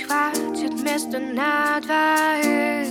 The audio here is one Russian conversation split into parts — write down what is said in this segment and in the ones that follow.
хватит места на двоих.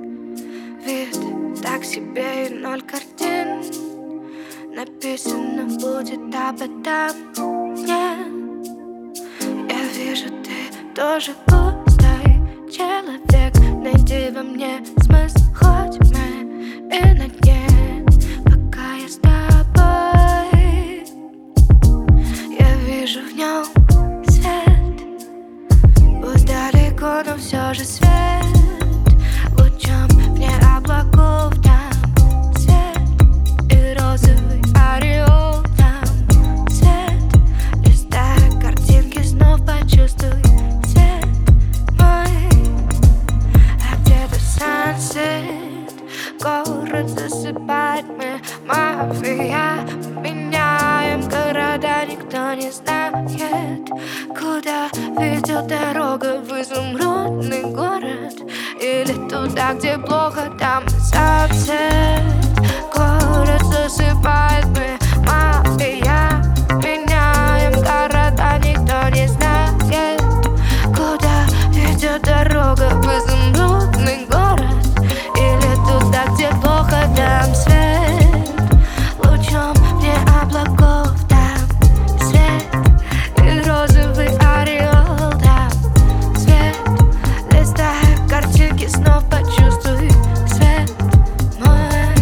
Вид так себе и 0 картин. Написано будет об этом. Нет, я вижу, ты тоже пустой человек. Найди во мне смысл хоть мгновенье, пока я с тобой. Я вижу в нем свет, пусть далеко, но все же свет. Лучом вне облаков там свет, и розовый ореол там свет. Листая картинки, снова почувствуй свет мой. А где-то сансет, город засыпает, мы мафия. Меняем города, никто не знает, куда ведет дорога. В изумрудный город или туда, где плохо, там сансет. Город засыпает, мы мафия. Меняем города, никто не знает, куда ведет дорога. В изумрудный город или туда, где плохо, там свет. Лучом вне облаков там свет, и розовый ореол там свет. Листая картинки, снова почувствуй свет мой.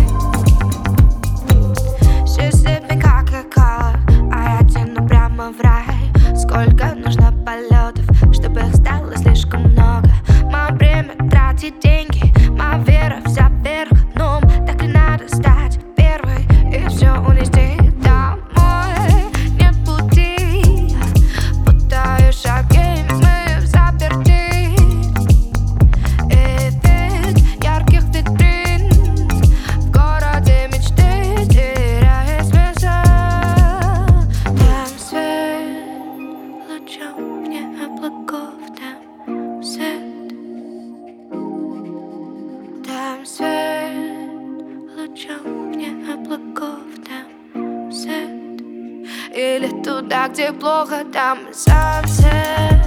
Все слепы, как лекала, а я тяну прямо в рай. Сколько нужно полетов, чтобы их стало слишком много. Мое время тратить деньги, моя вера вся вверх дном. Так и надо стать первой и все унести домой. Нет пути, путаю шаги, мы в заперти. И вид ярких витрин в городе мечты теряет смысл. Там свет, лучом вне облаков, там свет. Там свет, лучом вне облаков, там свет. Или туда, где плохо, там сансет.